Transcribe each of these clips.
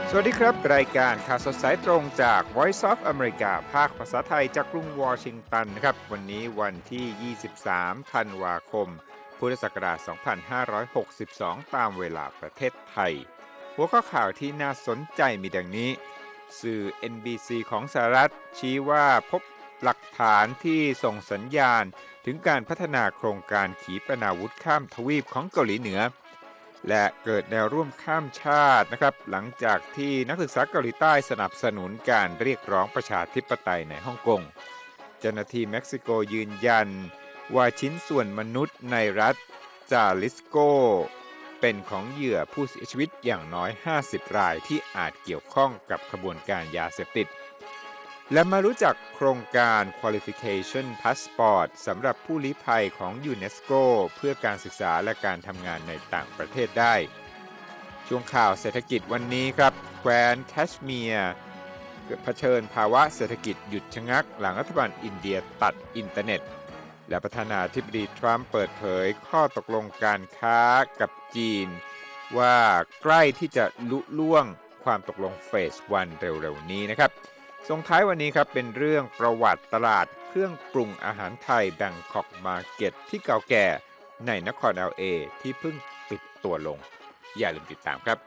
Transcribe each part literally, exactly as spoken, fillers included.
สวัสดีครับรายการข่าวสดสายตรงจาก Voice of America ภาคภาษาไทยจากกรุงวอชิงตันนะครับวันนี้วันที่ยี่สิบสามธันวาคมพุทธศักราชสองพันห้าร้อยหกสิบสองตามเวลาประเทศไทยหัวข้อข่าวที่น่าสนใจมีดังนี้สื่อ เอ็น บี ซี ของสหรัฐชี้ว่าพบหลักฐานที่ส่งสัญญาณถึงการพัฒนาโครงการขีปนาวุธข้ามทวีปของเกาหลีเหนือและเกิดแนวร่วมข้ามชาตินะครับหลังจากที่นักศึกษาเกาหลีใต้สนับสนุนการเรียกร้องประชาธิปไตยในฮ่องกงเจ้าหน้าที่เม็กซิโกยืนยันว่าชิ้นส่วนมนุษย์ในรัฐจาลิสโกเป็นของเหยื่อผู้เสียชีวิตอย่างน้อยห้าสิบรายที่อาจเกี่ยวข้องกับขบวนการยาเสพติดและมารู้จักโครงการ Qualification Passport สำหรับผู้ลี้ภัยของยูเนสโกเพื่อการศึกษาและการทำงานในต่างประเทศได้ช่วงข่าวเศรษฐกิจวันนี้ครับแคว้นแคชเมียร์เผชิญภาวะเศรษฐกิจหยุดชะงักหลังรัฐบาลอินเดียตัดอินเทอร์เน็ตและประธานาธิบดีทรัมป์เปิดเผยข้อตกลงการค้ากับจีนว่าใกล้ที่จะลุล่วงความตกลงเฟสวันเร็วๆนี้นะครับส่งท้ายวันนี้ครับเป็นเรื่องประวัติตลาดเครื่องปรุงอาหารไทยแบงคอกมาร์เก็ตที่เก่าแก่ในนคร แอล เอ ที่เพิ่งปิดตัวลงอย่าลืมติดตามครับ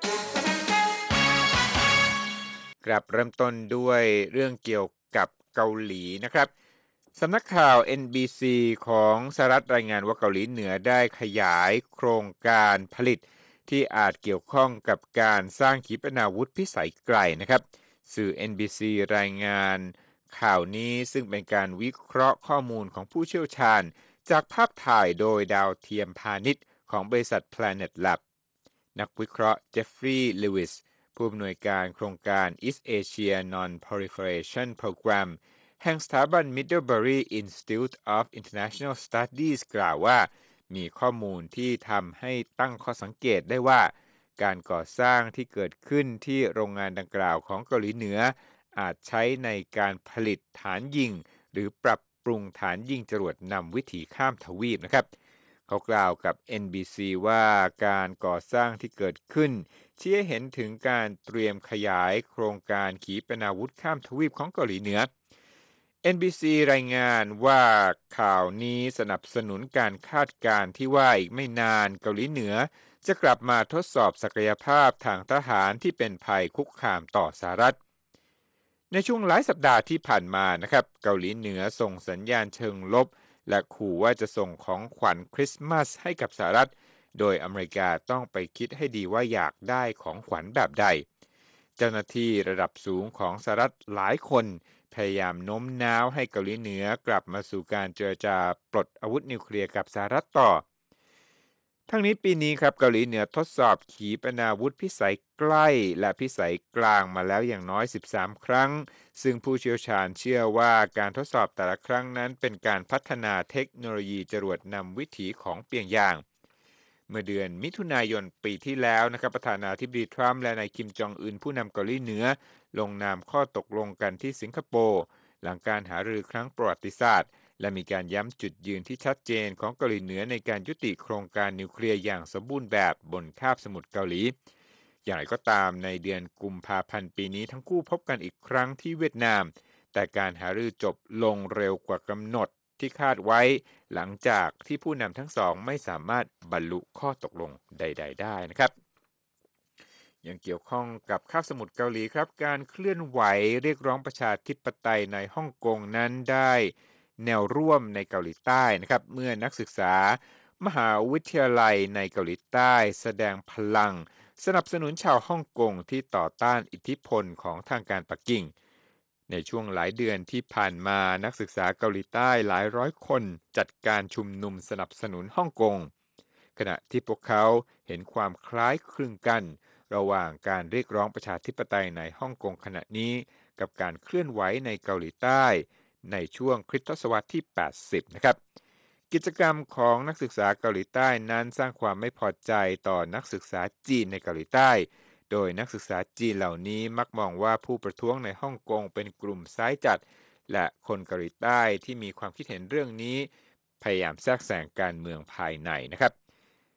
ครับเริ่มต้นด้วยเรื่องเกี่ยวกับเกาหลีนะครับสำนักข่าว เอ็น บี ซี ของสหรัฐรายงานว่าเกาหลีเหนือได้ขยายโครงการผลิตที่อาจเกี่ยวข้องกับการสร้างขีปนาวุธพิสัยไกลนะครับสื่อ เอ็น บี ซี รายงานข่าวนี้ซึ่งเป็นการวิเคราะห์ข้อมูลของผู้เชี่ยวชาญจากภาพถ่ายโดยดาวเทียมพาณิชย์ของบริษัท Planet Lab นักวิเคราะห์เจฟฟรีย์ลิวิสผู้อำนวยการโครงการ East Asia Non-Proliferation Program แห่งสถาบัน Middlebury Institute of International Studies กล่าวว่ามีข้อมูลที่ทำให้ตั้งข้อสังเกตได้ว่าการก่อสร้างที่เกิดขึ้นที่โรงงานดังกล่าวของเกาหลีเหนืออาจใช้ในการผลิตฐานยิงหรือปรับปรุงฐานยิงจรวดนำวิถีข้ามทวีปนะครับเขากล่าวกับ เอ็น บี ซี ว่าการก่อสร้างที่เกิดขึ้นชี้ให้เห็นถึงการเตรียมขยายโครงการขีปนาวุธข้ามทวีปของเกาหลีเหนือ เอ็น บี ซี รายงานว่าข่าวนี้สนับสนุนการคาดการณ์ที่ว่าอีกไม่นานเกาหลีเหนือจะกลับมาทดสอบศักยภาพทางทหารที่เป็นภัยคุกคามต่อสหรัฐในช่วงหลายสัปดาห์ที่ผ่านมานะครับเกาหลีเหนือส่งสัญญาณเชิงลบและขู่ว่าจะส่งของขวัญคริสต์มาสให้กับสหรัฐโดยอเมริกาต้องไปคิดให้ดีว่าอยากได้ของขวัญแบบใดเจ้าหน้าที่ระดับสูงของสหรัฐหลายคนพยายามโน้มน้าวให้เกาหลีเหนือกลับมาสู่การเจรจาปลดอาวุธนิวเคลียร์กับสหรัฐต่อทั้งนี้ปีนี้ครับเกาหลีเหนือทดสอบขีปนาวุธพิสัยใกล้และพิสัยกลางมาแล้วอย่างน้อยสิบสามครั้งซึ่งผู้เชี่ยวชาญเชื่อว่าการทดสอบแต่ละครั้งนั้นเป็นการพัฒนาเทคโนโลยีจรวดนำวิถีของเปียงยางเมื่อเดือนมิถุนายนปีที่แล้วนะครับประธานาธิบดีทรัมป์และนายคิมจองอึนผู้นำเกาหลีเหนือลงนามข้อตกลงกันที่สิงคโปร์หลังการหารือครั้งประวัติศาสตร์และมีการย้ำจุดยืนที่ชัดเจนของเกาหลีเหนือในการยุติโครงการนิวเคลียร์อย่างสมบูรณ์แบบบนคาบสมุทรเกาหลีอย่างไรก็ตามในเดือนกุมภาพันธ์ปีนี้ทั้งคู่พบกันอีกครั้งที่เวียดนามแต่การหารือจบลงเร็วกว่ากำหนดที่คาดไว้หลังจากที่ผู้นำทั้งสองไม่สามารถบรรลุข้อตกลงใดๆได้นะครับยังเกี่ยวข้องกับคาบสมุทรเกาหลีครับการเคลื่อนไหวเรียกร้องประชาธิปไตยในฮ่องกงนั้นได้แนวร่วมในเกาหลีใต้นะครับเมื่อนักศึกษามหาวิทยาลัยในเกาหลีใต้แสดงพลังสนับสนุนชาวฮ่องกงที่ต่อต้านอิทธิพลของทางการปักกิ่งในช่วงหลายเดือนที่ผ่านมานักศึกษาเกาหลีใต้หลายร้อยคนจัดการชุมนุมสนับสนุนฮ่องกงขณะที่พวกเขาเห็นความคล้ายคลึงกันระหว่างการเรียกร้องประชาธิปไตยในฮ่องกงขณะนี้กับการเคลื่อนไหวในเกาหลีใต้ในช่วงคริสตศตวรรษที่แปดสิบนะครับกิจกรรมของนักศึกษาเกาหลีใต้นั้นสร้างความไม่พอใจต่อนักศึกษาจีนในเกาหลีใต้โดยนักศึกษาจีนเหล่านี้มักมองว่าผู้ประท้วงในฮ่องกงเป็นกลุ่มซ้ายจัดและคนเกาหลีใต้ที่มีความคิดเห็นเรื่องนี้พยายามแทรกแซงการเมืองภายในนะครับ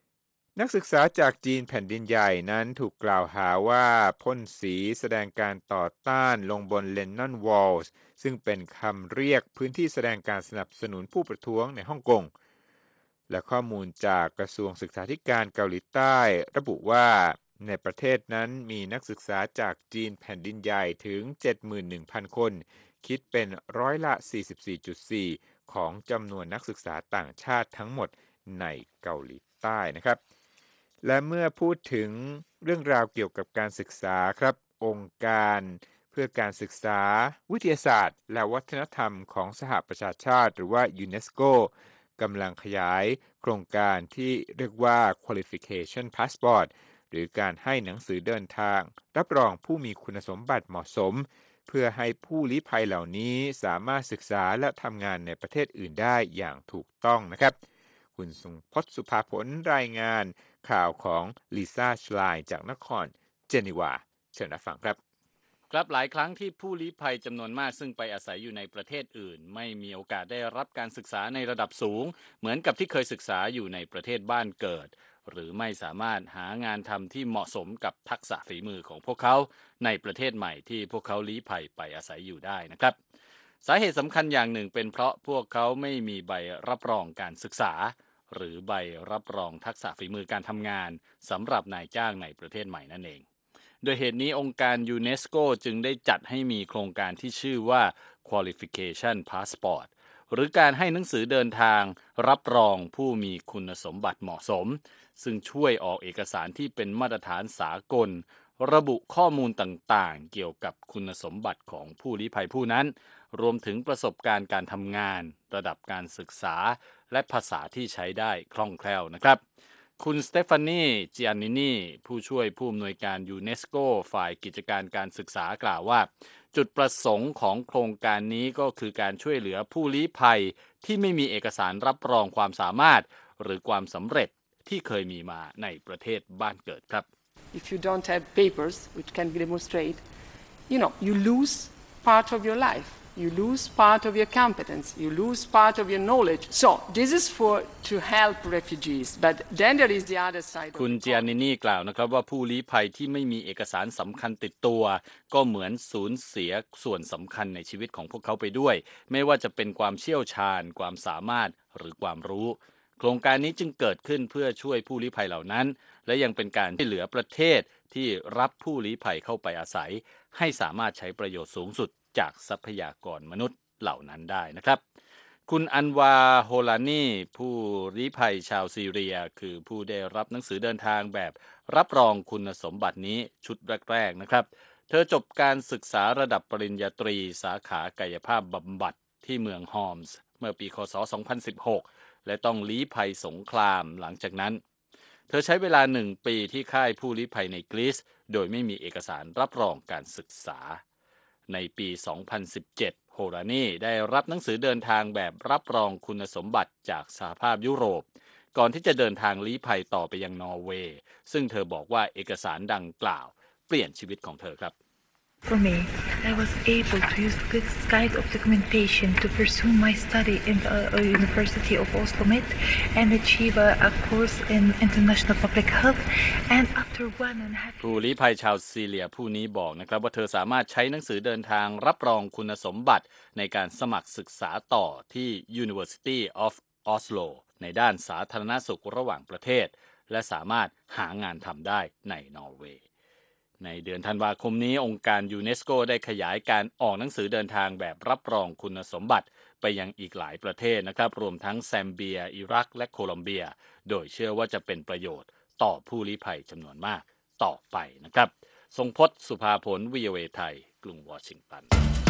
นักศึกษาจากจีนแผ่นดินใหญ่นั้นถูกกล่าวหาว่าพ่นสีแสดงการต่อต้านลงบนเลนนอนวอลส์ซึ่งเป็นคำเรียกพื้นที่แสดงการสนับสนุนผู้ประท้วงในฮ่องกงและข้อมูลจากกระทรวงศึกษาธิการเกาหลีใต้ระบุว่าในประเทศนั้นมีนักศึกษาจากจีนแผ่นดินใหญ่ถึง เจ็ดหมื่นหนึ่งพัน คนคิดเป็นร้อยละ สี่สิบสี่จุดสี่ ของจำนวนนักศึกษาต่างชาติทั้งหมดในเกาหลีใต้นะครับและเมื่อพูดถึงเรื่องราวเกี่ยวกับการศึกษาครับองค์การเพื่อการศึกษาวิทยาศาสตร์และวัฒนธรรมของสหประชาชาติหรือว่ายูเนสโกกำลังขยายโครงการที่เรียกว่า Qualification Passport หรือการให้หนังสือเดินทางรับรองผู้มีคุณสมบัติเหมาะสมเพื่อให้ผู้ลี้ภัยเหล่านี้สามารถศึกษาและทำงานในประเทศอื่นได้อย่างถูกต้องนะครับคุณทรงพจน์สุภาผลรายงานข่าวของลิซ่าชไลน์จากนครเจนีวาเชิญรับฟังครับครับหลายครั้งที่ผู้ลี้ภัยจำนวนมากซึ่งไปอาศัยอยู่ในประเทศอื่นไม่มีโอกาสได้รับการศึกษาในระดับสูงเหมือนกับที่เคยศึกษาอยู่ในประเทศบ้านเกิดหรือไม่สามารถหางานทำที่เหมาะสมกับทักษะฝีมือของพวกเขาในประเทศใหม่ที่พวกเขาลี้ภัยไปอาศัยอยู่ได้นะครับสาเหตุสำคัญอย่างหนึ่งเป็นเพราะพวกเขาไม่มีใบรับรองการศึกษาหรือใบรับรองทักษะฝีมือการทำงานสำหรับนายจ้างในประเทศใหม่นั่นเองโดยเหตุนี้องค์การยูเนสโกจึงได้จัดให้มีโครงการที่ชื่อว่า Qualification Passport หรือการให้หนังสือเดินทางรับรองผู้มีคุณสมบัติเหมาะสมซึ่งช่วยออกเอกสารที่เป็นมาตรฐานสากลระบุข้อมูลต่างๆเกี่ยวกับคุณสมบัติของผู้ลี้ภัยผู้นั้นรวมถึงประสบการณ์การทำงานระดับการศึกษาและภาษาที่ใช้ได้คล่องแคล่วนะครับคุณสเตฟานีจิอันนินีผู้ช่วยผู้อำนวยการยูเนสโกฝ่ายกิจการการศึกษากล่าวว่าจุดประสงค์ของโครงการนี้ก็คือการช่วยเหลือผู้ลี้ภัยที่ไม่มีเอกสารรับรองความสามารถหรือความสำเร็จที่เคยมีมาในประเทศบ้านเกิดครับ If you don't have papers which can demonstrate, you know, you lose part of your life. You lose part of your competence. You lose part of your knowledge. So this is for to help refugees. But then there is the other side. คุณเจียนินี่กล่าวนะครับว่าผู้ลี้ภัยที่ไม่มีเอกสารสำคัญติดตัวก็เหมือนสูญเสียส่วนสำคัญในชีวิตของพวกเขาไปด้วยไม่ว่าจะเป็นความเชี่ยวชาญความสามารถหรือความรู้โครงการนี้จึงเกิดขึ้นเพื่อช่วยผู้ลี้ภัยเหล่านั้นและยังเป็นการช่วยเหลือประเทศที่รับผู้ลี้ภัยเข้าไปอาศัยให้สามารถใช้ประโยชน์สูงสุดจากทรัพยากรมนุษย์เหล่านั้นได้นะครับคุณอันวาโฮลานีผู้ลี้ภัยชาวซีเรียคือผู้ได้รับหนังสือเดินทางแบบรับรองคุณสมบัตินี้ชุดแรกๆนะครับเธอจบการศึกษาระดับปริญญาตรีสาขากายภาพบำบัดที่เมืองฮอมส์เมื่อปีคศสองพันสิบหกและต้องลี้ภัยสงครามหลังจากนั้นเธอใช้เวลาหนึ่งปีที่ค่ายผู้ลี้ภัยในกรีซโดยไม่มีเอกสารรับรองการศึกษาในปี สองพันสิบเจ็ด โฮรานีได้รับหนังสือเดินทางแบบรับรองคุณสมบัติจากสหภาพยุโรปก่อนที่จะเดินทางลี้ภัยต่อไปยังนอร์เวย์ซึ่งเธอบอกว่าเอกสารดังกล่าวเปลี่ยนชีวิตของเธอครับ For me, I was able to use this kind of documentation to pursue my study in the uh, University of Oslo Met and achieve a, a course in international public health. And after one and a half ผู้ลี้ภัยชาวซีเรียผู้นี้บอกนะครับว่าเธอสามารถใช้หนังสือเดินทางรับรองคุณสมบัติในการสมัครศึกษาต่อที่ University of Oslo ในด้านสาธารณสุขระหว่างประเทศและสามารถหางานทำได้ในนอร์เวย์ในเดือนธันวาคมนี้องค์การยูเนสโกได้ขยายการออกหนังสือเดินทางแบบรับรองคุณสมบัติไปยังอีกหลายประเทศนะครับรวมทั้งแซมเบียอิรักและโคลอมเบียโดยเชื่อว่าจะเป็นประโยชน์ต่อผู้ลี้ภัยจำนวนมากต่อไปนะครับทรงพจน์สุภาผล วี โอ เอ ไทยกรุงวอชิงตัน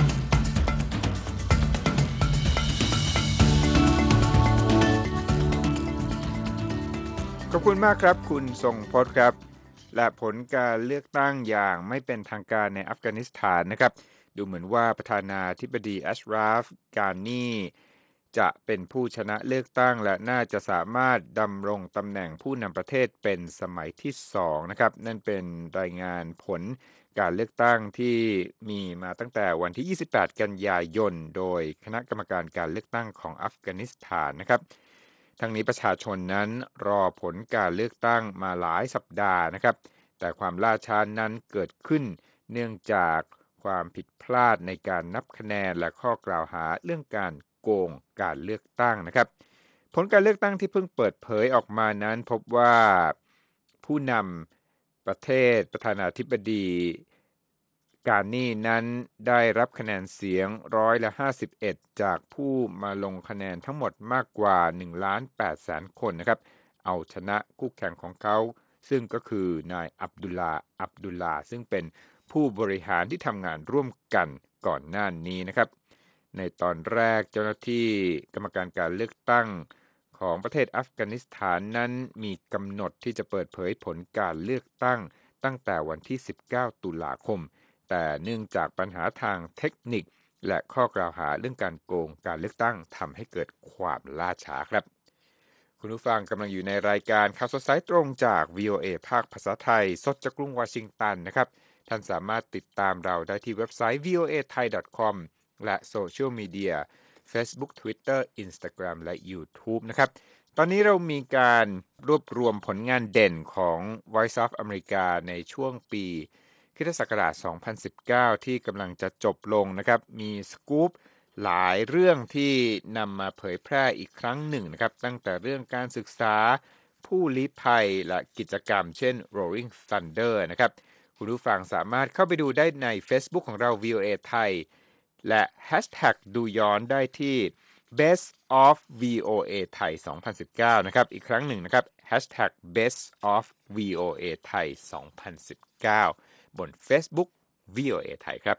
ขอบคุณมากครับคุณทรงพจน์ครับและผลการเลือกตั้งอย่างไม่เป็นทางการในอัฟกานิสถานนะครับดูเหมือนว่าประธานาธิบดีอัชราฟ กานีจะเป็นผู้ชนะเลือกตั้งและน่าจะสามารถดำรงตำแหน่งผู้นำประเทศเป็นสมัยที่สองนะครับนั่นเป็นรายงานผลการเลือกตั้งที่มีมาตั้งแต่วันที่ยี่สิบแปดกันยายนโดยคณะกรรมการการเลือกตั้งของอัฟกานิสถานนะครับทั้งนี้ประชาชนนั้นรอผลการเลือกตั้งมาหลายสัปดาห์นะครับแต่ความล่าช้านั้นเกิดขึ้นเนื่องจากความผิดพลาดในการนับคะแนนและข้อกล่าวหาเรื่องการโกงการเลือกตั้งนะครับผลการเลือกตั้งที่เพิ่งเปิดเผยออกมานั้นพบว่าผู้นำประเทศประธานาธิบดีการนี่นั้นได้รับคะแนนเสียงร้อยละห้าสิบเอ็ดจากผู้มาลงคะแนนทั้งหมดมากกว่าหนึ่งล้านแปดแสนคนนะครับเอาชนะคู่แข่งของเขาซึ่งก็คือนายอับดุลลาอับดุลลาซึ่งเป็นผู้บริหารที่ทำงานร่วมกันก่อนหน้านี้นะครับในตอนแรกเจ้าหน้าที่กรรมการการเลือกตั้งของประเทศอัฟกานิสถานนั้นมีกำหนดที่จะเปิดเผยผลการเลือกตั้งตั้งแต่วันที่สิบเก้าตุลาคมแต่เนื่องจากปัญหาทางเทคนิคและข้อกล่าวหาเรื่องการโกงการเลือกตั้งทำให้เกิดความล่าช้าครับคุณผู้ฟังกำลังอยู่ในรายการข่าวสดสายตรงจาก วี โอ เอ ภาคภาษาไทยสดจากกรุงวอชิงตันนะครับท่านสามารถติดตามเราได้ที่เว็บไซต์ วี โอ เอ ไทย ดอท คอม และโซเชียลมีเดีย Facebook Twitter Instagram และ YouTube นะครับตอนนี้เรามีการรวบรวมผลงานเด่นของ Voice of America ในช่วงปีคริสตศักราชสองพันสิบเก้าที่กำลังจะจบลงนะครับมีสกู๊ปหลายเรื่องที่นำมาเผยแพร่อีกครั้งหนึ่งนะครับตั้งแต่เรื่องการศึกษาผู้ลี้ภัยและกิจกรรมเช่น Rolling Thunder นะครับคุณผู้ฟังสามารถเข้าไปดูได้ใน Facebook ของเรา วี โอ เอ ไทยและ Hashtag ดูย้อนได้ที่ Best of วี โอ เอ ไทย สองพันสิบเก้านะครับอีกครั้งหนึ่งนะครับ Hashtag Best of วี โอ เอ ไทย สองพันสิบเก้าบน Facebook วี โอ เอ ไทยครับ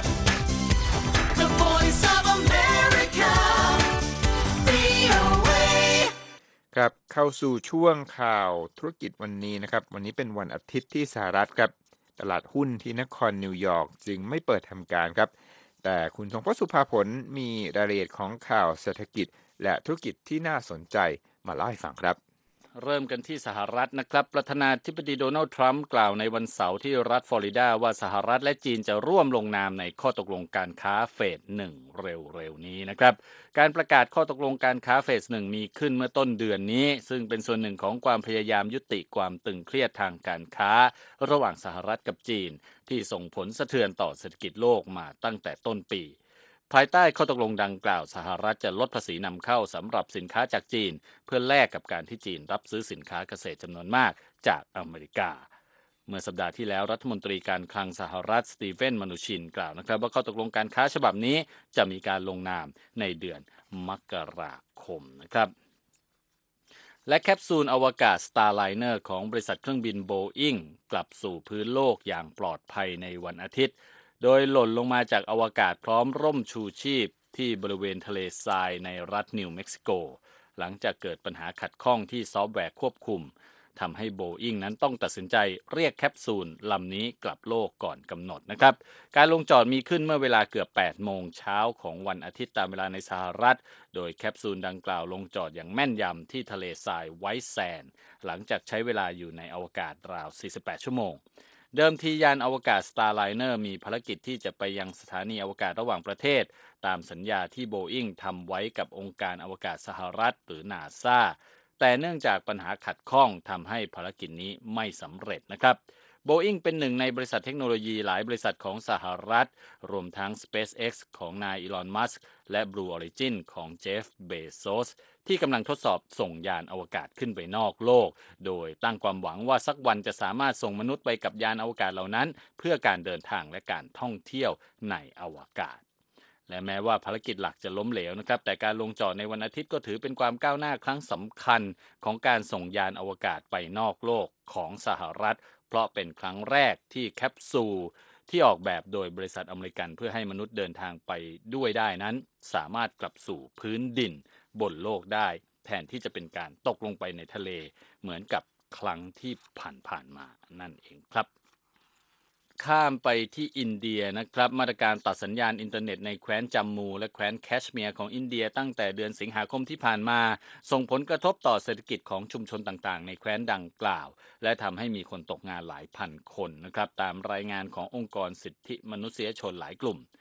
The Voice of America วี โอ เอครับเข้าสู่ช่วงข่าวธุรกิจวันนี้นะครับวันนี้เป็นวันอาทิตย์ที่สหรัฐครับตลาดหุ้นที่นครนิวยอร์กจึงไม่เปิดทำการครับแต่คุณทรงพจน์สุภาผลมีรายละเอียดของข่าวเศรษฐกิจและธุรกิจที่น่าสนใจมาเล่าให้ฟังครับเริ่มกันที่สหรัฐนะครับประธานาธิบดีโดนัลด์ทรัมป์กล่าวในวันเสาร์ที่รัฐฟลอริดาว่าสหรัฐและจีนจะร่วมลงนามในข้อตกลงการค้าเฟสหนึ่งเร็วๆนี้นะครับการประกาศข้อตกลงการค้าเฟสหนึ่งมีขึ้นเมื่อต้นเดือนนี้ซึ่งเป็นส่วนหนึ่งของความพยายามยุติความตึงเครียดทางการค้าระหว่างสหรัฐกับจีนที่ส่งผลสะเทือนต่อเศรษฐกิจโลกมาตั้งแต่ต้นปีภายใต้ข้อตกลงดังกล่าวสหรัฐจะลดภาษีนำเข้าสำหรับสินค้าจากจีนเพื่อแลกกับการที่จีนรับซื้อสินค้าเกษตรจำนวนมากจากอเมริกาเมื่อสัปดาห์ที่แล้วรัฐมนตรีการคลังสหรัฐสตีเฟน มนูชินกล่าวนะครับว่าข้อตกลงการค้าฉบับนี้จะมีการลงนามในเดือนมกราคมนะครับและแคปซูลอวกาศ Starliner ของบริษัทเครื่องบินโบอิ้งกลับสู่พื้นโลกอย่างปลอดภัยในวันอาทิตย์โดยหล่นลงมาจากอวกาศพร้อมร่มชูชีพที่บริเวณทะเลทรายในรัฐนิวเม็กซิโกหลังจากเกิดปัญหาขัดข้องที่ซอฟต์แวร์ควบคุมทำให้โบอิ้งนั้นต้องตัดสินใจเรียกแคปซูลลำนี้กลับโลกก่อนกำหนดนะครับการลงจอดมีขึ้นเมื่อเวลาเกือบแปดโมงเช้าของวันอาทิตย์ตามเวลาในสหรัฐโดยแคปซูลดังกล่าวลงจอดอย่างแม่นยำที่ทะเลทรายไวท์แซนด์หลังจากใช้เวลาอยู่ในอวกาศราวสี่สิบแปดชั่วโมงเดิมทียานอวกาศ Starliner มีภารกิจที่จะไปยังสถานีอวกาศระหว่างประเทศตามสัญญาที่โบอิ้งทำไว้กับองค์การอวกาศสหรัฐหรือ นาซา แต่เนื่องจากปัญหาขัดข้องทำให้ภารกิจนี้ไม่สำเร็จนะครับโบอิ้งเป็นหนึ่งในบริษัทเทคโนโลยีหลายบริษัทของสหรัฐรวมทั้ง SpaceX ของนายอีลอน มัสก์และ Blue Origin ของเจฟ เบโซสที่กำลังทดสอบส่งยานอวกาศขึ้นไปนอกโลกโดยตั้งความหวังว่าสักวันจะสามารถส่งมนุษย์ไปกับยานอวกาศเหล่านั้นเพื่อการเดินทางและการท่องเที่ยวในอวกาศและแม้ว่าภารกิจหลักจะล้มเหลวนะครับแต่การลงจอดในวันอาทิตย์ก็ถือเป็นความก้าวหน้าครั้งสำคัญของการส่งยานอวกาศไปนอกโลกของสหรัฐเพราะเป็นครั้งแรกที่แคปซูลที่ออกแบบโดยบริษัทอเมริกันเพื่อให้มนุษย์เดินทางไปด้วยได้นั้นสามารถกลับสู่พื้นดินบนโลกได้แทนที่จะเป็นการตกลงไปในทะเลเหมือนกับครั้งที่ผ่านๆมานั่นเองครับข้ามไปที่อินเดียนะครับมาตรการตัดสัญญาณอินเทอร์เน็ตในแคว้นจัมมูและแคว้นแคชเมียร์ของอินเดียตั้งแต่เดือนสิงหาคมที่ผ่านมาส่งผลกระทบต่อเศรษฐกิจของชุมชนต่างๆในแคว้นดังกล่าวและทำให้มีคนตกงานหลายพันคนนะครับตามรายงานขององค์กรสิทธิมนุษยชนหลายกลุ่ม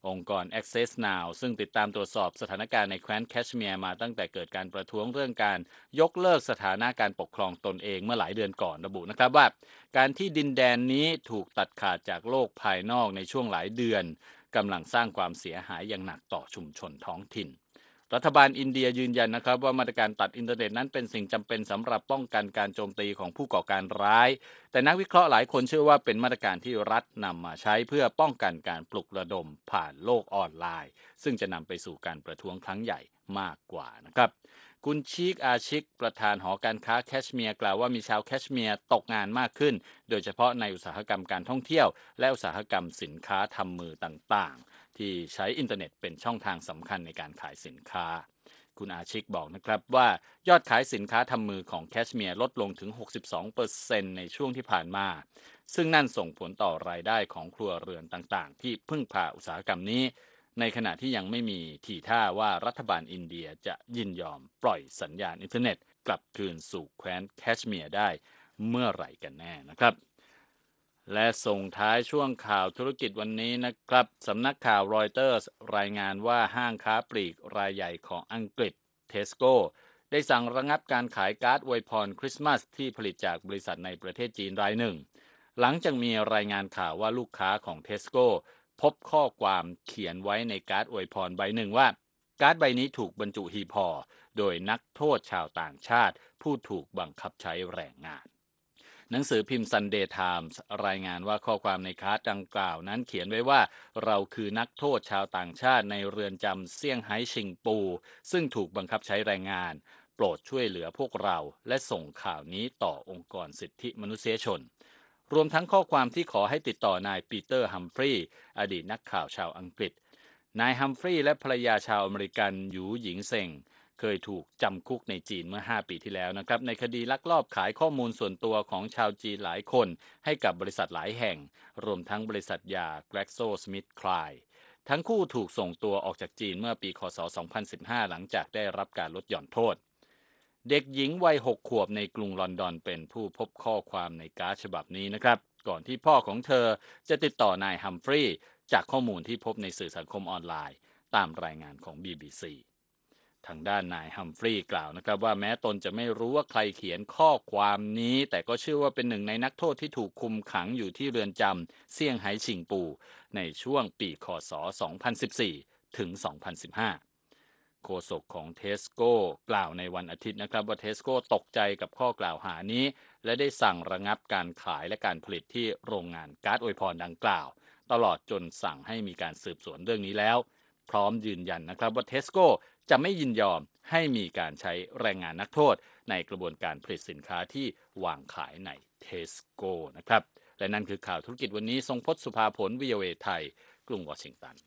องค์กร Access Now ซึ่งติดตามตรวจสอบสถานการณ์ในแคว้นแคชเมียร์มาตั้งแต่เกิดการประท้วงเรื่องการยกเลิกสถานะการปกครองตนเองเมื่อหลายเดือนก่อนระบุนะครับว่าการที่ดินแดนนี้ถูกตัดขาดจากโลกภายนอกในช่วงหลายเดือนกำลังสร้างความเสียหายอย่างหนักต่อชุมชนท้องถิ่นรัฐบาลอินเดียยืนยันนะครับว่ามาตรการตัดอินเทอร์เน็ตนั้นเป็นสิ่งจำเป็นสำหรับป้องกันการโจมตีของผู้ก่อการร้ายแต่นักวิเคราะห์หลายคนเชื่อว่าเป็นมาตรการที่รัฐนำมาใช้เพื่อป้องกันการปลุกระดมผ่านโลกออนไลน์ซึ่งจะนำไปสู่การประท้วงครั้งใหญ่มากกว่านะครับคุณชีคอาชิกประธานหอการค้าแคชเมียร์กล่าวว่ามีชาวแคชเมียร์ตกงานมากขึ้นโดยเฉพาะในอุตสาหกรรมการท่องเที่ยวและอุตสาหกรรมสินค้าทำมือต่างๆที่ใช้อินเทอร์เน็ตเป็นช่องทางสำคัญในการขายสินค้าคุณอาชิกบอกนะครับว่ายอดขายสินค้าทำมือของแคชเมียร์ลดลงถึง หกสิบสองเปอร์เซ็นต์ ในช่วงที่ผ่านมาซึ่งนั่นส่งผลต่อรายได้ของครัวเรือนต่างๆที่พึ่งพาอุตสาหกรรมนี้ในขณะที่ยังไม่มีทีท่าว่ารัฐบาลอินเดียจะยินยอมปล่อยสัญญาณอินเทอร์เน็ตกลับคืนสู่แคว้นแคชเมียร์ได้เมื่อไหร่กันแน่นะครับและส่งท้ายช่วงข่าวธุรกิจวันนี้นะครับสำนักข่าวรอยเตอร์สรายงานว่าห้างค้าปลีกรายใหญ่ของอังกฤษเทสโก้ได้สั่งระงับการขายการ์ดอวยพรคริสต์มาสที่ผลิตจากบริษัทในประเทศจีนรายหนึ่งหลังจากมีรายงานข่าวว่าลูกค้าของเทสโก้พบข้อความเขียนไว้ในการ์ดอวยพรใบหนึ่งว่าการ์ดใบนี้ถูกบรรจุหีบห่อโดยนักโทษชาวต่างชาติผู้ถูกบังคับใช้แรงงานหนังสือพิมพ์ Sunday Times รายงานว่าข้อความในการ์ดดังกล่าวนั้นเขียนไว้ว่าเราคือนักโทษชาวต่างชาติในเรือนจำเซี่ยงไฮ้ชิงปูซึ่งถูกบังคับใช้แรงงานโปรดช่วยเหลือพวกเราและส่งข่าวนี้ต่อองค์กรสิทธิมนุษยชนรวมทั้งข้อความที่ขอให้ติดต่อนายปีเตอร์ฮัมฟรีย์อดีตนักข่าวชาวอังกฤษนายฮัมฟรีย์และภรรยาชาวอเมริกันหยูหญิงเซ็งเคยถูกจำคุกในจีนเมื่อห้าปีที่แล้วนะครับในคดีลักลอบขายข้อมูลส่วนตัวของชาวจีนหลายคนให้กับบริษัทหลายแห่งรวมทั้งบริษัทยา GlaxoSmithKline ทั้งคู่ถูกส่งตัวออกจากจีนเมื่อปีคศสองพันสิบห้าหลังจากได้รับการลดหย่อนโทษเด็กหญิงวัยหกขวบในกรุงลอนดอนเป็นผู้พบข้อความในการ์ดฉบับนี้นะครับก่อนที่พ่อของเธอจะติดต่อนายฮัมฟรีย์จากข้อมูลที่พบในสื่อสังคมออนไลน์ตามรายงานของ บี บี ซี ทางด้านนายฮัมฟรีย์กล่าวนะครับว่าแม้ตนจะไม่รู้ว่าใครเขียนข้อความนี้แต่ก็เชื่อว่าเป็นหนึ่งในนักโทษที่ถูกคุมขังอยู่ที่เรือนจำเซี่ยงไฮ้ชิงปูในช่วงปีคศสองพันสิบสี่ถึงสองพันสิบห้าโฆษกของเทสโก้กล่าวในวันอาทิตย์นะครับว่าเทสโก้ตกใจกับข้อกล่าวหานี้และได้สั่งระงับการขายและการผลิตที่โรงงานการ์ดอวยพรดังกล่าวตลอดจนสั่งให้มีการสืบสวนเรื่องนี้แล้วพร้อมยืนยันนะครับว่าเทสโก้จะไม่ยินยอมให้มีการใช้แรงงานนักโทษในกระบวนการผลิตสินค้าที่วางขายในเทสโก้นะครับและนั่นคือข่าวธุรกิจวันนี้ทรงพจน์สุภาผล วี โอ เอ ไทยกรุงวอชิงตัน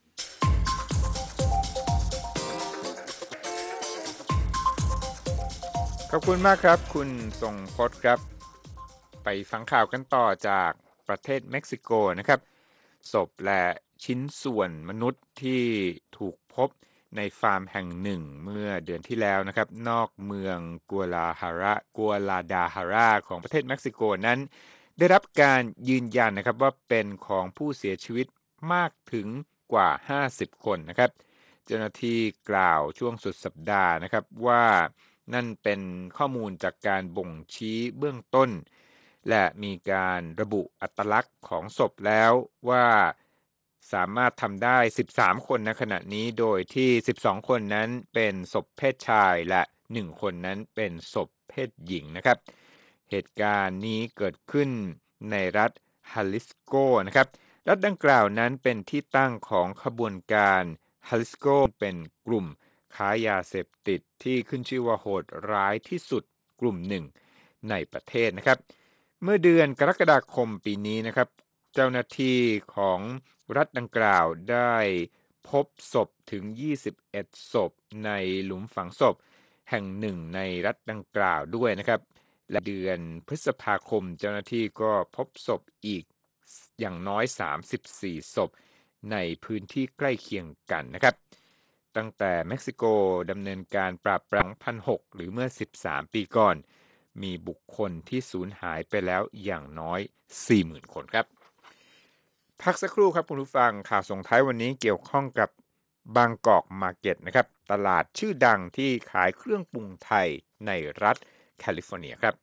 ขอบคุณมากครับคุณทรงพจน์ครับไปฟังข่าวกันต่อจากประเทศเม็กซิโกนะครับศพและชิ้นส่วนมนุษย์ที่ถูกพบในฟาร์มแห่งหนึ่งเมื่อเดือนที่แล้วนะครับนอกเมืองกัวลาฮาระกัวลาดาฮาราของประเทศเม็กซิโกนั้นได้รับการยืนยันนะครับว่าเป็นของผู้เสียชีวิตมากถึงกว่าห้าสิบคนนะครับเจ้าหน้าที่กล่าวช่วงสุดสัปดาห์นะครับว่านั่นเป็นข้อมูลจากการบ่งชี้เบื้องต้นและมีการระบุอัตลักษณ์ของศพแล้วว่าสามารถทำได้สิบสามคนในขณะนี้โดยที่สิบสองคนนั้นเป็นศพเพศชายและหนึ่งคนนั้นเป็นศพเพศหญิงนะครับเหตุการณ์นี้เกิดขึ้นในรัฐฮัลลิสโกนะครับรัฐดังกล่าวนั้นเป็นที่ตั้งของขบวนการฮัลลิสโกเป็นกลุ่มค้ายาเสพติดที่ขึ้นชื่อว่าโหดร้ายที่สุดกลุ่มหนึ่งในประเทศนะครับเมื่อเดือนกรกฎาคมปีนี้นะครับเจ้าหน้าที่ของรัฐดังกล่าวได้พบศพถึงยี่สิบเอ็ดศพในหลุมฝังศพแห่งหนึ่งในรัฐดังกล่าวด้วยนะครับและเดือนพฤษภาคมเจ้าหน้าที่ก็พบศพอีกอย่างน้อยสามสิบสี่ศพในพื้นที่ใกล้เคียงกันนะครับตั้งแต่เม็กซิโกดำเนินการปราบปราม หนึ่งพันหกร้อย หรือเมื่อสิบสามปีก่อนมีบุคคลที่สูญหายไปแล้วอย่างน้อย สี่หมื่น คนครับพักสักครู่ครับคุณผู้ฟังข่าวส่งท้ายวันนี้เกี่ยวข้องกับบางกอกมาร์เก็ตนะครับตลาดชื่อดังที่ขายเครื่องปรุงไทยในรัฐแคลิฟอร์เนียครับ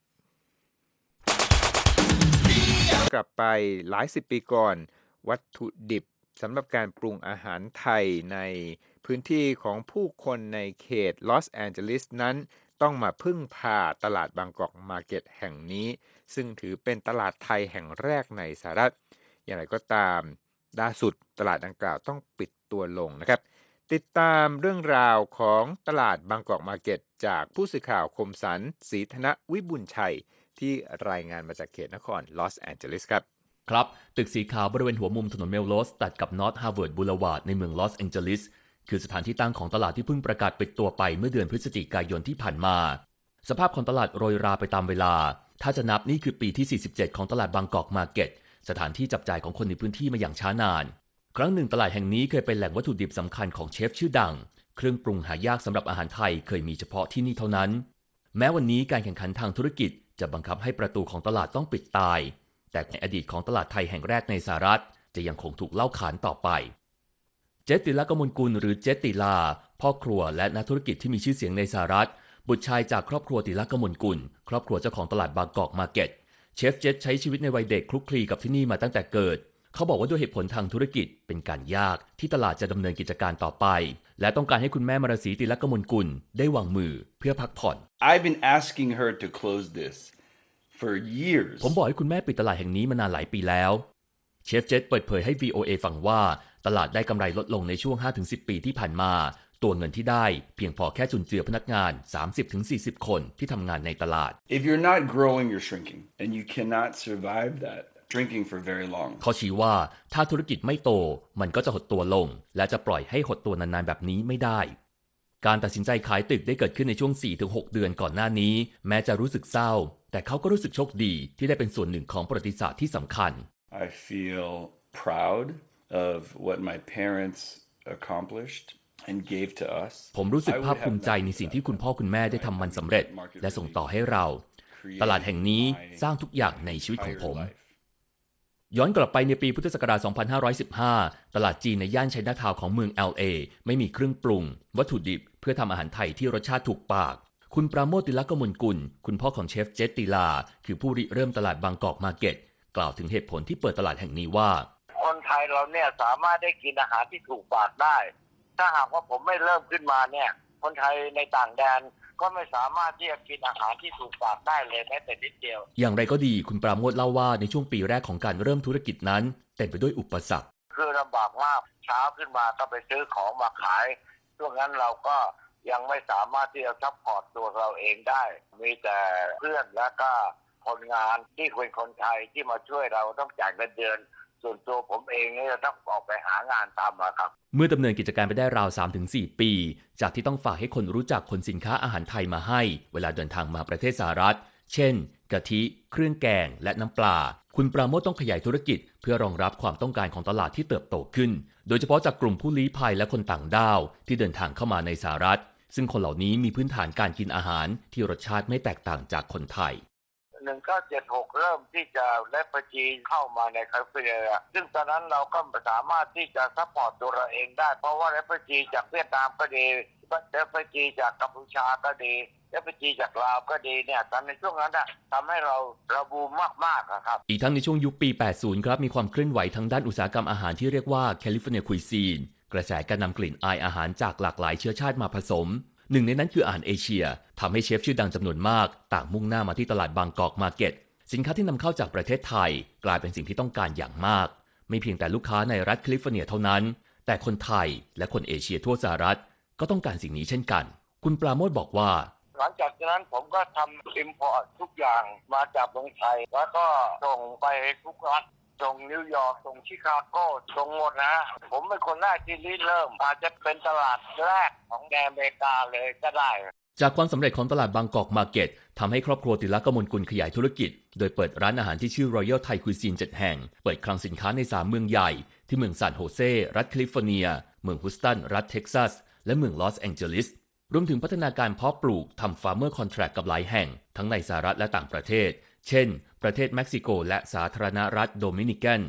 กลับไปหลายสิบปีก่อนวัตถุดิบสำหรับการปรุงอาหารไทยในพื้นที่ของผู้คนในเขตลอสแอนเจลิสนั้นต้องมาพึ่งพาตลาดบางกอกมาร์เก็ตแห่งนี้ซึ่งถือเป็นตลาดไทยแห่งแรกในสหรัฐอย่างไรก็ตามล่าสุดตลาดดังกล่าวต้องปิดตัวลงนะครับติดตามเรื่องราวของตลาดบางกอกมาร์เก็ตจากผู้สื่อข่าวคมสันศรีธนวิบุญชัยที่รายงานมาจากเขตนครลอสแอนเจลิสครับครับตึกสีขาวบริเวณหัวมุมถนนเมลโรสตัดกับนอร์ทฮาร์วาร์ดบูลวาร์ดในเมืองลอสแองเจลิสคือสถานที่ตั้งของตลาดที่เพิ่งประกาศปิดตัวไปเมื่อเดือนพฤศจิกายนที่ผ่านมาสภาพของตลาดโรยราไปตามเวลาถ้าจะนับนี่คือปีที่สี่สิบเจ็ดของตลาดบางกอกมาร์เก็ตสถานที่จับจ่ายของคนในพื้นที่มาอย่างช้านานครั้งหนึ่งตลาดแห่งนี้เคยเป็นแหล่งวัตถุดิบสำคัญของเชฟชื่อดังเครื่องปรุงหายากสำหรับอาหารไทยเคยมีเฉพาะที่นี่เท่านั้นแม้วันนี้การแข่งขันทางธุรกิจจะบังคับให้ประตูของตลาดต้องปิดตายแต่ในอดีตของตลาดไทยแห่งแรกในสหรัฐจะยังคงถูกเล่าขานต่อไปเจตติลากมลกุลหรือเจตติลาพ่อครัวและนักธุรกิจที่มีชื่อเสียงในสหรัฐบุตรชายจากครอบครัวติลากมลกุลครอบครัวเจ้าของตลาดบางกอกมาร์เก็ตเชฟเจตใช้ชีวิตในวัยเด็กคลุกคลีกับที่นี่มาตั้งแต่เกิดเขาบอกว่าด้วยเหตุผลทางธุรกิจเป็นการยากที่ตลาดจะดำเนินกิจการต่อไปและต้องการให้คุณแม่มรศรีติลากมลกุลได้วางมือเพื่อพักผ่อน I've been asking her to close this for years ผมบอกให้คุณแม่ปิดตลาดแห่งนี้มานานหลายปีแล้วเชฟเจตเปิดเผยให้ วี โอ เอ ฟังว่าตลาดได้กำไรลดลงในช่วง ห้าถึงสิบ ปีที่ผ่านมาตัวเงินที่ได้เพียงพอแค่จุนเจือพนักงาน สามสิบถึงสี่สิบ คนที่ทำงานในตลาด If you're not growing, you're shrinking and you cannot survive that shrinking for very long เขาชี้ว่าถ้าธุรกิจไม่โตมันก็จะหดตัวลงและจะปล่อยให้หดตัวนานๆแบบนี้ไม่ได้การตัดสินใจขายตึกได้เกิดขึ้นในช่วง สี่ถึงหก เดือนก่อนหน้านี้แม้จะรู้สึกเศร้าแต่เขาก็รู้สึกโชคดีที่ได้เป็นส่วนหนึ่งของประวัติศาสตร์ที่สำคัญ I feel proud of what my parents accomplished and gave to us ผมรู้สึกภาคภูมิใจในสิ่งที่คุณพ่อคุณแม่ได้ทำมันสำเร็จและส่งต่อให้เราตลาดแห่งนี้สร้างทุกอย่างในชีวิตของผมย้อนกลับไปในปีพุทธศักราช สองพันห้าร้อยสิบห้า ตลาดจีนในย่านไชน่าทาวน์ของเมือง แอล เอ ไม่มีเครื่องปรุงวัตถุดิบเพื่อทำอาหารไทยที่รสชาติถูกปากคุณปราโมท ติลกมลกุลคุณพ่อของเชฟเจตติลาคือผู้ริเริ่มตลาดบางกอกมาร์เก็ตกล่าวถึงเหตุผลที่เปิดตลาดแห่งนี้ว่าคนไทยเราเนี่ยสามารถได้กินอาหารที่ถูกปากได้ถ้าหากว่าผมไม่เริ่มขึ้นมาเนี่ยคนไทยในต่างแดนก็ไม่สามารถที่จะกินอาหารที่ถูกปากได้เลยแม้แต่นิดเดียวอย่างไรก็ดีคุณปราโมทเล่าว่าในช่วงปีแรกของการเริ่มธุรกิจนั้นเต็มไปด้วยอุปสรรคคือลำบากมากเช้าขึ้นมาก็ไปซื้อของมาขายช่วงนั้นเราก็ยังไม่สามารถที่จะซัพพอร์ตตัวเราเองได้มีแต่เพื่อนและก็คนงานที่เป็นคนไทยที่มาช่วยเราต้องจ่ายเงินเดือนส่วนตัวผมเองเนี่ยต้องออกไปหางานตามมาครับเมื่อดำเนินกิจการไปได้ราว สามถึงสี่ ปีจากที่ต้องฝากให้คนรู้จักขนสินค้าอาหารไทยมาให้เวลาเดินทางมาประเทศสหรัฐเช่นกะทิเครื่องแกงและน้ำปลาคุณปราโมทต้องขยายธุรกิจเพื่อรองรับความต้องการของตลาดที่เติบโตขึ้นโดยเฉพาะจากกลุ่มผู้ลี้ภัยและคนต่างด้าวที่เดินทางเข้ามาในสหรัฐซึ่งคนเหล่านี้มีพื้นฐานการกินอาหารที่รสชาติไม่แตกต่างจากคนไทยหนึ่งเก้าเจ็ดหก เริ่มที่จะเลฟจีเข้ามาในแคลิฟอร์เนียซึ่งตอนนั้นเราก็สามารถที่จะซัพพอร์ตตัวเราเองได้เพราะว่าเลฟจีจากเวียดนามก็ดีเลฟจีจากกัมพูชาก็ดีเลฟจีจากลาวก็ดีเนี่ยตอนในช่วงนั้นทำให้เราระบูมมากๆครับอีกทั้งในช่วงยุคปี แปดสิบ ครับมีความเคลื่อนไหวทางด้านอุตสาหกรรมอาหารที่เรียกว่าแคลิฟอร์เนียคุยซีนกระแสการนำกลิ่นอายอาหารจากหลากหลายเชื้อชาติมาผสมหนึ่งในนั้นคืออาหารเอเชียทำให้เชฟชื่อดังจำนวนมากต่างมุ่งหน้ามาที่ตลาดบางกอกมาร์เก็ตสินค้าที่นำเข้าจากประเทศไทยกลายเป็นสิ่งที่ต้องการอย่างมากไม่เพียงแต่ลูกค้าในรัฐแคลิฟอร์เนียเท่านั้นแต่คนไทยและคนเอเชียทั่วสหรัฐก็ต้องการสิ่งนี้เช่นกันคุณปราโมทบอกว่าหลังจากนั้นผมก็ทำอิมพอร์ตทุกอย่างมาจากเมืองไทยแล้วก็ส่งไปทุกรัฐส่งนิวยอร์กส่งชิคาโกส่งหมดนะผมเป็นคนแรกที่ริเริ่มอาจจะเป็นตลาดแรกของแดนอเมริกาเลยก็ได้จากความสำเร็จของตลาดบางกอกมาร์เก็ตทำให้ครอบครัวติลกมลกุลขยายธุรกิจโดยเปิดร้านอาหารที่ชื่อ Royal Thai Cuisine เจ็ด แห่งเปิดคลังสินค้าในสามเมืองใหญ่ที่เมืองซานโฮเซรัฐแคลิฟอร์เนียเมืองฮูสตันรัฐเท็กซัสและเมืองลอสแองเจลิสรวมถึงพัฒนาการเพาะปลูกทำ Farmer Contract กับหลายแห่งทั้งในสหรัฐและต่างประเทศเช่นประเทศเม็กซิโกและสาธารณรัฐโดมินิกัน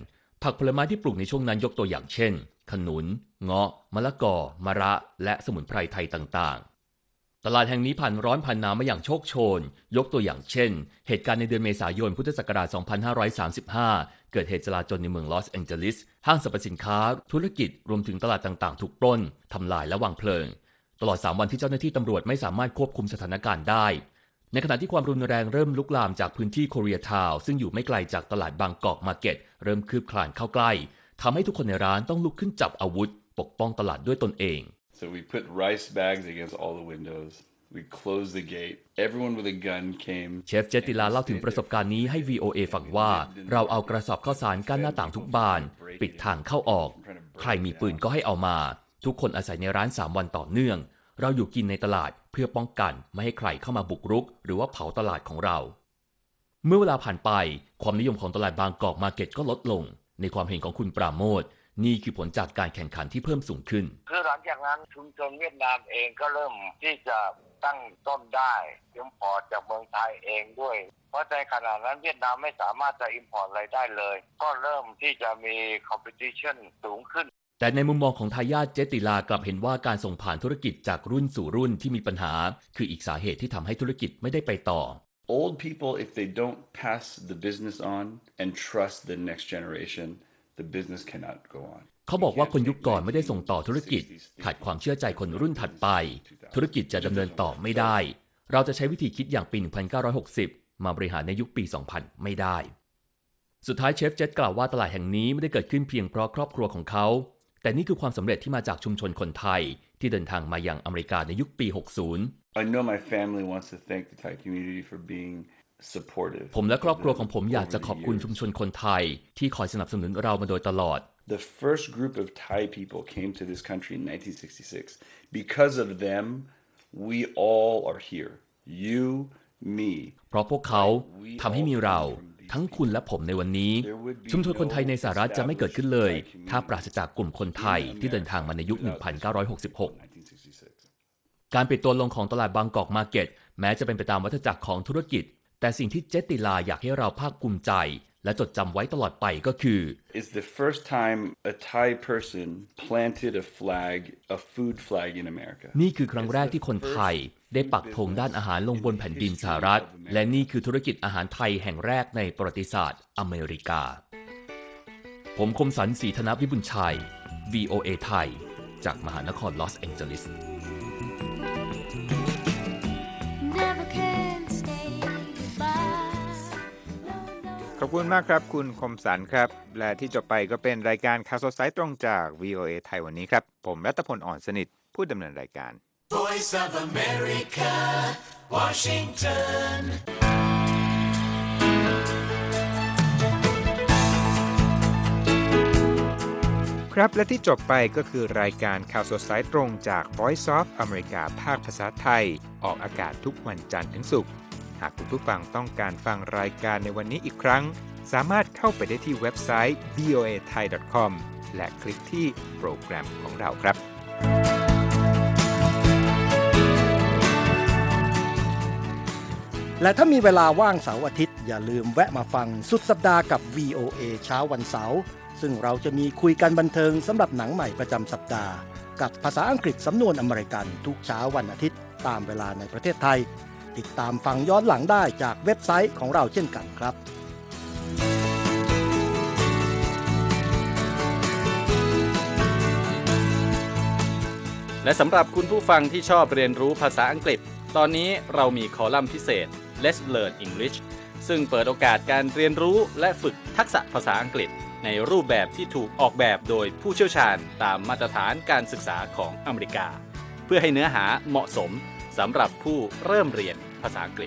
ผักผลไม้ที่ปลูกในช่วงนั้นยกตัวอย่างเช่นขนุนเงาะมะละกอมะระและสมุนไพรไทยต่างๆตลาดแห่งนี้ผ่านร้อนผ่านหนาวมาอย่างโชคโชนยกตัวอย่างเช่นเหตุการณ์ในเดือนเมษายนพุทธศักราช สองพันห้าร้อยสามสิบห้า เกิดเหตุจลาจลในเมืองลอสแองเจลิสห้างสรรพสินค้าธุรกิจรวมถึงตลาดต่างๆถูกปล้นทำลายและวางเพลิงตลอดสามวันที่เจ้าหน้าที่ตำรวจไม่สามารถควบคุมสถานการณ์ได้ในขณะที่ความรุนแรงเริ่มลุกลามจากพื้นที่โคเรียทาวน์ซึ่งอยู่ไม่ไกลจากตลาดบางกอกมาร์เก็ตเริ่มคืบคลานเข้าใกล้ทำให้ทุกคนในร้านต้องลุกขึ้นจับอาวุธปกป้องตลาดด้วยตนเอง So we put rice bags against all the windows. We closed the gate. Everyone with a gun came. เชฟเจติลาเล่าถึงประสบการณ์นี้ให้ วี โอ เอ ฟังว่าเราเอากระสอบข้าวสารกั้นหน้าต่างทุกบานปิดทางเข้าออกใครมีปืนก็ให้เอามาทุกคนอาศัยในร้านสามวันต่อเนื่องเราอยู่กินในตลาดเพื่อป้องกันไม่ให้ใครเข้ามาบุกรุกหรือว่าเผาตลาดของเราเมื่อเวลาผ่านไปความนิยมของตลาดบางกอกมาร์เก็ตก็ลดลงในความเห็นของคุณปราโมทนี่คือผลจากการแข่งขันที่เพิ่มสูงขึ้นคือหลังจากนั้นชุมชนเวียดนามเองก็เริ่มที่จะตั้งต้นได้อิมพอร์ตจากเมืองไทยเองด้วยเพราะในขณะนั้นเวียดนามไม่สามารถจะอิมพอร์ตอะไรได้เลยก็เริ่มที่จะมีคอมเพติชันสูงขึ้นแต่ในมุมมองของทายาทเจติลากลับเห็นว่าการส่งผ่านธุรกิจจากรุ่นสู่รุ่นที่มีปัญหาคืออีกสาเหตุที่ทำให้ธุรกิจไม่ได้ไปต่อ Old people, if they don't pass the business on and trust the next generation, the business cannot go on. เขาบอกว่าคนยุคก่อนไม่ได้ส่งต่อธุรกิจขาดความเชื่อใจคนรุ่นถัดไปธุรกิจจะดำเนินต่อไม่ได้เราจะใช้วิธีคิดอย่างปี หนึ่งพันเก้าร้อยหกสิบ มาบริหารในยุคปี สองพัน ไม่ได้สุดท้ายเชฟเจตกล่าวว่าตลาดแห่งนี้ไม่ได้เกิดขึ้นเพียงเพราะครอบครัวของเขาแต่นี่คือความสำเร็จที่มาจากชุมชนคนไทยที่เดินทางมายังอเมริกาในยุคปี หกสิบ I know my family wants to thank the Thai community for being supportive. ผมและครอบครัวของผมอยากจะขอบคุณชุมชนคนไทยที่คอยสนับสนุนเรามาโดยตลอด The first group of Thai people came to this country in nineteen sixty-six. Because of them, we all are here. You, me. เพราะพวกเขาทำให้มีเราทั้งคุณและผมในวันนี้ชุมชนคนไทยในสหรัฐจะไม่เกิดขึ้นเลยถ้าปราศจากกลุ่มคนไทยที่เดินทางมาในยุค หนึ่งพันเก้าร้อยหกสิบหก การปิดตัวลงของตลาดบางกอกมาร์เก็ตแม้จะเป็นไปตามวัฏจักรของธุรกิจแต่สิ่งที่เจติลาอยากให้เราภาคภูมิใจและจดจำไว้ตลอดไปก็คือ It's the first time a Thai person planted a flag, a food flag in America. นี่คือครั้งแรกที่คนไทยได้ปักธงด้านอาหารลงบนแผ่นดินสหรัฐและนี่คือธุรกิจอาหารไทยแห่งแรกในประวัติศาสตร์อเมริกาผมคมสันต์ศรีธนวิบุญชัย วี โอ เอ ไทยจากมหานครลอสแองเจลิสขอบคุณมากครับคุณคมสันครับและที่จบไปก็เป็นรายการข่าวสดสายตรงจาก วี โอ เอ ไทยวันนี้ครับผมรัตพลอ่อนสนิทผู้ดำเนินรายการ Voice of America, Washington. ครับและที่จบไปก็คือรายการข่าวสดสายตรงจาก Voice of America ภาคภาษาไทยออกอากาศทุกวันจันทร์ถึงศุกร์หากคุณผู้ฟังต้องการฟังรายการในวันนี้อีกครั้งสามารถเข้าไปได้ที่เว็บไซต์ วี โอ เอ ไทย ดอท คอม และคลิกที่โปรแกรมของเราครับและถ้ามีเวลาว่างเสาร์อาทิตย์อย่าลืมแวะมาฟังสุดสัปดาห์กับ วี โอ เอ เช้าวันเสาร์ซึ่งเราจะมีคุยกันบันเทิงสำหรับหนังใหม่ประจำสัปดาห์กับภาษาอังกฤษสำนวนอเมริกันทุกเช้าวันอาทิตย์ตามเวลาในประเทศไทยติดตามฟังย้อนหลังได้จากเว็บไซต์ของเราเช่นกันครับและสำหรับคุณผู้ฟังที่ชอบเรียนรู้ภาษาอังกฤษตอนนี้เรามีคอลัมน์พิเศษ Let's Learn English ซึ่งเปิดโอกาสการเรียนรู้และฝึกทักษะภาษาอังกฤษในรูปแบบที่ถูกออกแบบโดยผู้เชี่ยวชาญตามมาตรฐานการศึกษาของอเมริกาเพื่อให้เนื้อหาเหมาะสมสำหรับผู้เริ่มเรียนภาษาอังกฤษ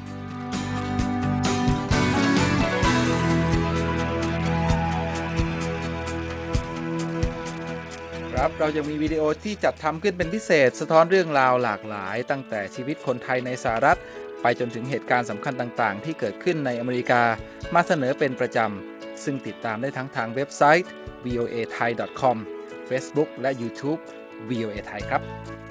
ครับเรายังมีวิดีโอที่จัดทำขึ้นเป็นพิเศษสะท้อนเรื่องราวหลากหลายตั้งแต่ชีวิตคนไทยในสหรัฐไปจนถึงเหตุการณ์สำคัญต่างๆที่เกิดขึ้นในอเมริกามาเสนอเป็นประจำซึ่งติดตามได้ทั้งทางเว็บไซต์ วี โอ เอ ไทย ดอท คอม Facebook และ YouTube วี โอ เอ ไทยครับ